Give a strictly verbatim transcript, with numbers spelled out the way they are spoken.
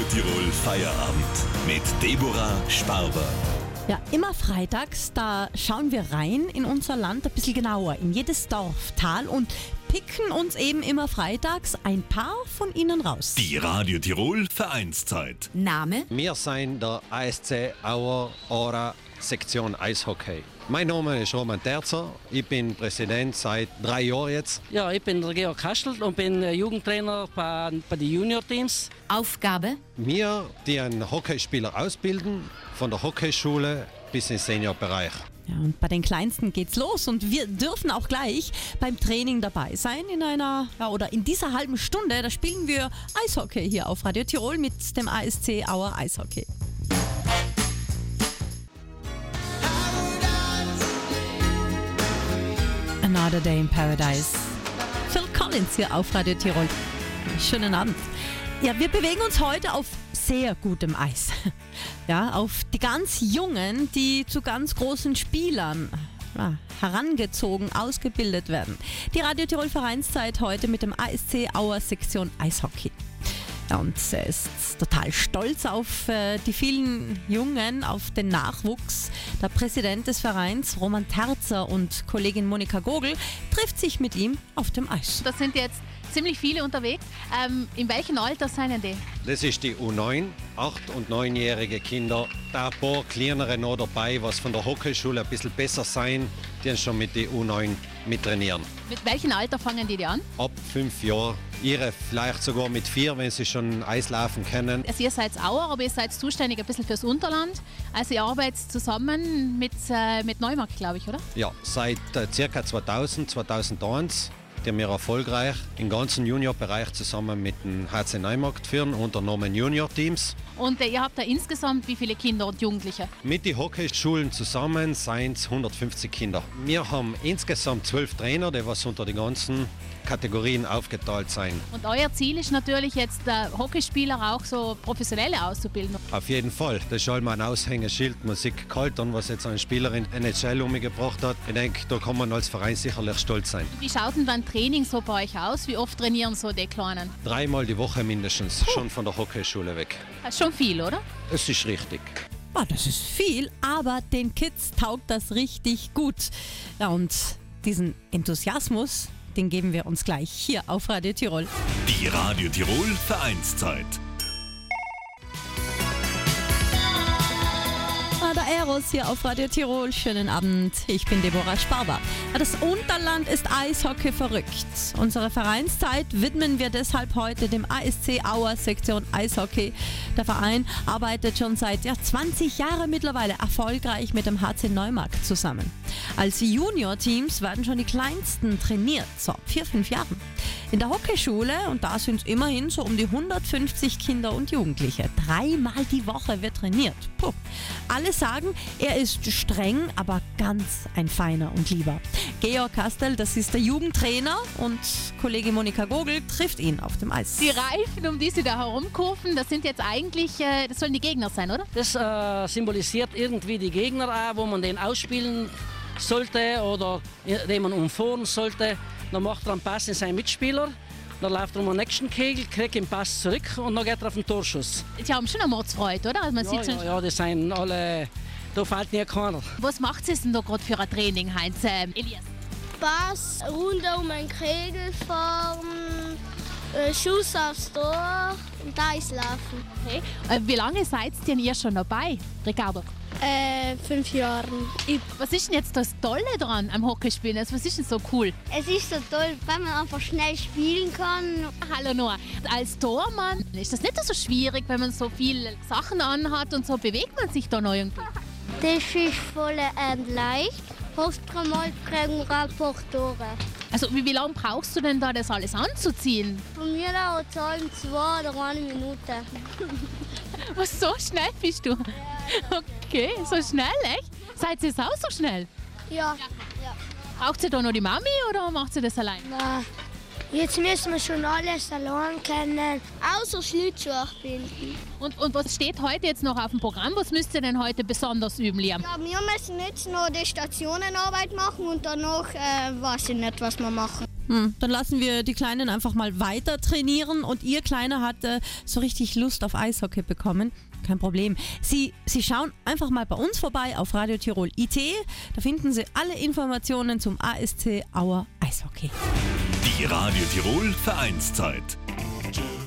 Tirol Feierabend mit Deborah Sparber. Ja, immer freitags, da schauen wir rein in unser Land ein bisschen genauer, in jedes Dorf, Tal und picken uns eben immer freitags ein paar von ihnen raus. Die Radio Tirol Vereinszeit. Name? Wir sind der A S C Auer Ora Sektion Eishockey. Mein Name ist Roman Terzer, ich bin Präsident seit drei Jahren jetzt. Ja, ich bin der Georg Kastel und bin Jugendtrainer bei, bei den Junior-Teams. Aufgabe? Wir, die einen Hockeyspieler ausbilden, von der Hockeyschule bis in den Seniorbereich. Ja, und bei den Kleinsten geht's los und wir dürfen auch gleich beim Training dabei sein in einer, ja, oder in dieser halben Stunde, da spielen wir Eishockey hier auf Radio Tirol mit dem A S C Auer Eishockey. Another Day in Paradise. Phil Collins hier auf Radio Tirol. Schönen Abend. Ja, wir bewegen uns heute auf sehr gutem Eis. Ja, auf die ganz Jungen, die zu ganz großen Spielern ja, herangezogen, ausgebildet werden. Die Radio Tirol Vereinszeit heute mit dem A S C Auer Sektion Eishockey. Ja, und er ist total stolz auf äh, die vielen Jungen, auf den Nachwuchs. Der Präsident des Vereins, Roman Terzer, und Kollegin Monika Gogel trifft sich mit ihm auf dem Eis. Das sind jetzt ziemlich viele unterwegs. Ähm, in welchem Alter sind die? Das ist die U neun, acht- und neunjährige Kinder. Da ein paar kleinere noch dabei, was von der Hockeyschule ein bisschen besser sein, die schon mit der U neun mittrainieren. Mit welchem Alter fangen die, die an? Ab fünf Jahren. Ihre vielleicht sogar mit vier, wenn sie schon Eislaufen können. Also ihr seid Auer, aber ihr seid zuständig ein bisschen fürs Unterland. Also ihr arbeitet zusammen mit, äh, mit Neumarkt, glaube ich, oder? Ja, seit äh, ca. zweitausend, zweitausendeins die wir erfolgreich im ganzen Juniorbereich zusammen mit dem H C Neumarkt führen, unter Namen Junior-Teams. Und äh, ihr habt da insgesamt wie viele Kinder und Jugendliche? Mit den Hockeyschulen zusammen sind es hundertfünfzig Kinder. Wir haben insgesamt zwölf Trainer, die was unter den ganzen Kategorien aufgeteilt sind. Und euer Ziel ist natürlich jetzt, äh, Hockeyspieler auch so professionelle auszubilden? Auf jeden Fall. Das ist einmal ein Aushängeschild, Musik Kaltern, was jetzt eine Spielerin N H L umgebracht hat. Ich denke, da kann man als Verein sicherlich stolz sein. Wie schaut denn dann Training so bei euch aus? Wie oft trainieren so die Kleinen? Dreimal die Woche mindestens, Puh. schon von der Hockeyschule weg. Das ist schon viel, oder? Es ist richtig. Ja, das ist viel, aber den Kids taugt das richtig gut. Ja, und diesen Enthusiasmus, den geben wir uns gleich hier auf Radio Tirol. Die Radio Tirol Vereinszeit. Der Eros hier auf Radio Tirol. Schönen Abend, ich bin Deborah Sparber. Das Unterland ist Eishockey verrückt. Unsere Vereinszeit widmen wir deshalb heute dem A S C Auer Sektion Eishockey. Der Verein arbeitet schon seit ja, zwanzig Jahren mittlerweile erfolgreich mit dem H C Neumarkt zusammen. Als Junior-Teams werden schon die Kleinsten trainiert, so ab vier, fünf Jahren. In der Hockeyschule, und da sind es immerhin so um die hundertfünfzig Kinder und Jugendliche. Dreimal die Woche wird trainiert. Puh. Alle sagen, er ist streng, aber ganz ein feiner und lieber. Georg Kastel, das ist der Jugendtrainer, und Kollegin Monika Gogel trifft ihn auf dem Eis. Die Reifen, um die sie da herumkurven, das sind jetzt eigentlich, äh, das sollen die Gegner sein, oder? Das äh, symbolisiert irgendwie die Gegner auch, wo man den ausspielen sollte oder den man umfahren sollte. Dann macht er einen Pass in seinen Mitspieler, dann läuft er um den nächsten Kegel, kriegt den Pass zurück und dann geht er auf den Torschuss. Die haben schon eine Mordsfreude, oder? Also man Ja, sieht schon ja, ja, die sind alle, da fällt nie keiner. Was macht es denn da gerade für ein Training, Heinz? Ähm, Elias? Pass, Runde um einen Kegel fahren, äh, Schuss aufs Tor und Eislaufen. Okay. Äh, wie lange seid denn ihr schon dabei, Ricardo? Äh, fünf Jahre. Was ist denn jetzt das Tolle dran am Hockeyspielen? Also, was ist denn so cool? Es ist so toll, weil man einfach schnell spielen kann. Hallo Noah, als Tormann ist das nicht so schwierig, wenn man so viele Sachen anhat und so bewegt man sich da noch irgendwie? Das ist voll ähm, leicht. Fast dreimal kriegen wir ein paar Tore. Also wie, wie lange brauchst du denn da, das alles anzuziehen? Von mir dauert es halb zwei oder eine Minute. Was, so schnell bist du? Okay, so schnell, echt? Seid ihr auch so schnell? Ja. ja. Braucht ihr da noch die Mami oder macht sie das allein? Na, jetzt müssen wir schon alles allein können, außer Schlittschuh bilden. Und, und was steht heute jetzt noch auf dem Programm? Was müsst ihr denn heute besonders üben, Liam? Ja, wir müssen jetzt noch die Stationenarbeit machen und danach äh, weiß ich nicht, was wir machen. Hm, dann lassen wir die Kleinen einfach mal weiter trainieren und ihr Kleiner hat äh, so richtig Lust auf Eishockey bekommen. Kein Problem. Sie, Sie schauen einfach mal bei uns vorbei auf Radio Tirol I T. Da finden Sie alle Informationen zum A S C Auer Eishockey. Die Radio Tirol Vereinszeit.